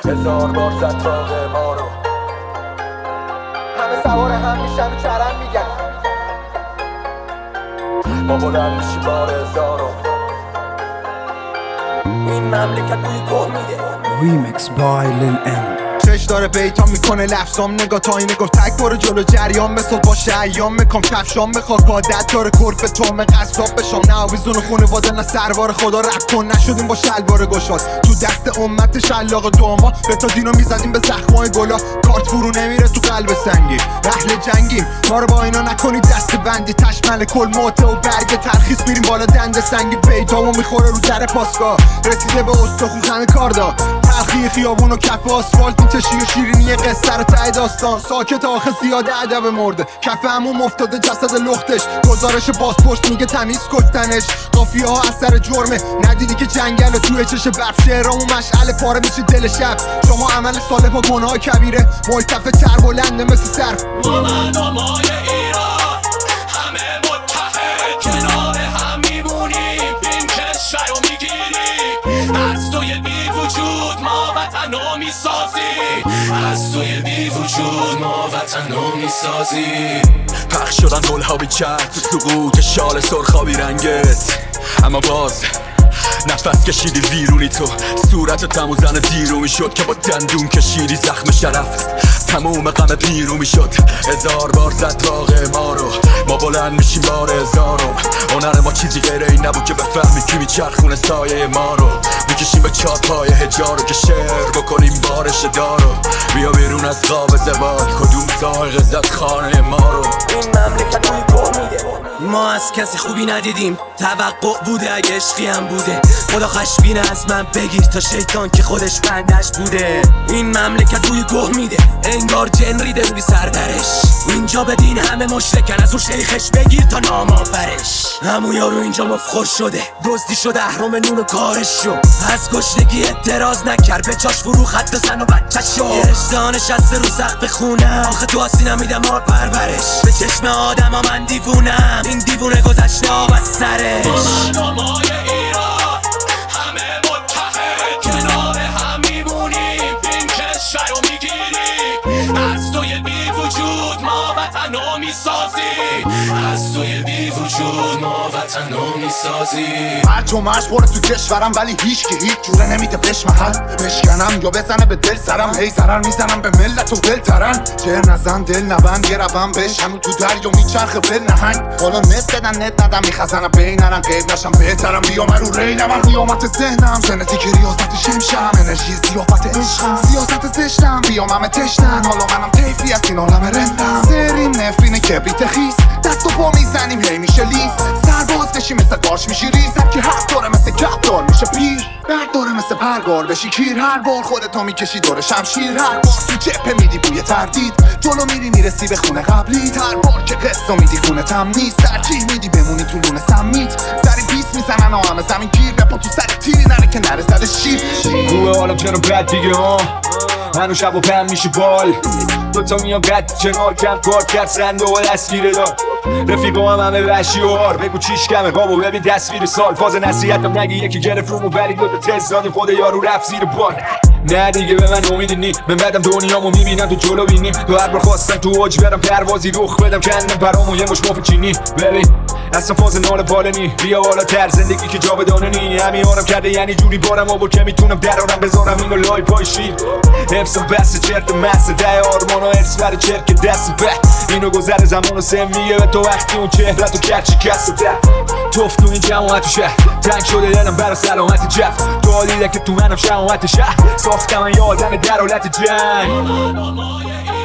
هزار بار زد طاق ما رو. همه سوار هم میشن و چرم میگن ما بلند میشی بار هزارو. این مملکت بوی گوه میده. Remix by Lil M. چش داره بیتا میکنه لفظام نگاه تا این نگاه تک برو جلو جریان بساز باشه ایام میکن کفشام بخواد عادت داره کرد به تومه قصاب بشم نه آویزون خونواده نه سروار خدا رد کن نشدیم با شلوار گشاد تو دست امت شلاق دوما به تا دینو میزدیم به زخمای گلا کارت فرو نمیره تو قلب سنگی اهل جنگیم ما رو با اینا نکنید دست بندی تشمل کل موته و برگ ترخیص میریم بالا دند سنگی بیتامو میخوره رو در پاسگاه رسیده به استخون همه کار دا تلخی خیابون و کف آسفالت میچشی و شیرینی قصه رو ته داستان ساکت آخه زیاده ادب مرده کف همون افتاده جسد لختش گزارش بازپرس میگه تمیز کشتنش قافیه ها اثر جرمه ندیدی که جنگل توی چش برف شعرامون مشعل پاره میشه دل شب شما عمل ساله با گناه کبیره ملتفه تر بلنده مثل صرف ما مردمای ایران همه متحد کنار هم میمونیم این کشور رو میگیریم از توی بی وجود ما وطن رو میسازیم از توی بی وجود ما وطن رو میسازیم پخش شدن گلها بی کرد تو سقوط شال سرخابی رنگت اما باز نفس کشیدی ویرونی تو صورت تمو زن دیرو میشد که با دندون کشیدی زخم شرف تموم غم بیرو میشد هزار بار زد طاق ما رو ما بلند میشیم بار هزارم هنر ما چیزی غیر این نبود که بفهمی کی میچرخونه سایه ما رو میکشیم به چاپای حجارو که شعر بکنیم بارش دارو بیا بیرون از خواب زوال کدوم سایق زد خانه ما رو این مملکت بوی گوه میده ما از کسی خوبی ندیدیم توقع بوده اگه عشقی هم بوده خدا خشبینه از من بگیر تا شیطان که خودش بندش بوده این مملکت بوی گوه میده انگار جن ریده روی سردرش اینجا بدین همه مشرکن از اون شیخش بگیر تا نام آفرش همون یارو اینجا مفخور شده دزدی شده اهرام نون و کارش شو از گشنگی اعتراض نکرد به چاش فرو خط بزن و بچه شو اشتها نشسته رو سقف خونه آخه تو آسی نمیدم آر پرورش به چشم آدم ها من دیوونم این دیوونه گذشته آب از سرش ما مردمای ایران همه متحد کنار هم میمونیم این کشور رو میگیریم از توی بی وجود ما وطن رو میسازیم از توی بی وجود ما وطن رو میسازیم هرچ و مرش باره تو کشورم ولی هیچ که هیچ جوره نمیده بشمحل بشکنم یا بزنه به دل سرم هی ضرر میزنم به ملت و دل ترن جر نزن دل نبند یه روم بشم تو دریا میچرخه بل نهنگ حالا نت بدن نت ندم میخزنم بینرم غیب نشم بهترم بیام رو ریلم من قیامت ذهنم ژنتیک ریاست شمشم انرژی زیافت عشقم سیاست زشتم بیام همه تشنن حالا منم طیفی از این عالم رندم سریم نفرین کبریت خیس دست و پا میزنیم هی میشه لیز سرباز بشی مثل قارچ میشی ریز هر که حق داره مثل کفتار میشه پیر برد داره مثل پرگار بشی کیر هر بار خودتو میکشی دور شمشیر هر بار تو جبهه میدی بوی تردید جلو میری میرسی به خونه قبلی هر بار که قصه میدی خونه تم نیست ترجیح میدی بمونی تو لونه سمیت سری پیس میزنن و همه زمین گیر بپا تو سر تیری نره که نره زده شیر خوبه حالا چرا بد دیگه ها هنو شب و پم میشه بال دوتا میان قد کنار کم کار کرد سنده و دستگیره دار رفیقا همه وحشی و هار بگو چیش کمه قابو ببین تصویر سال فاز نصیحتم نگی یکی گرفت رومو ولی دوتا تست دادیم خود یارو رفت زیر بار نه دیگه به من امیدی نی من بدم دنیامو میبینم تو جلو بینیم تو هر بار خواستم تو اوج برم پروازی رخ بدم کندم پرامو یه مش مف چینی ببین اصلا فاز نال بالنی بیا بالا تر زندگی که جاودانه نی همین آرم کرده یعنی جوری بارم آبو که میتونم درارم بذارم اینو لای پای شیر حفظم بس چرت مسته ده آرمان و ارس بر چرک دست به اینو گذر زمان و سمیه به تو وقتی اون چهره تو کرد شکست ده توف تو این جماعت شهر تنگ شده دلم برا سلامت جف تو حالیده که تو منم شماعت شهر ساختم من یه آدم در حالت جنگ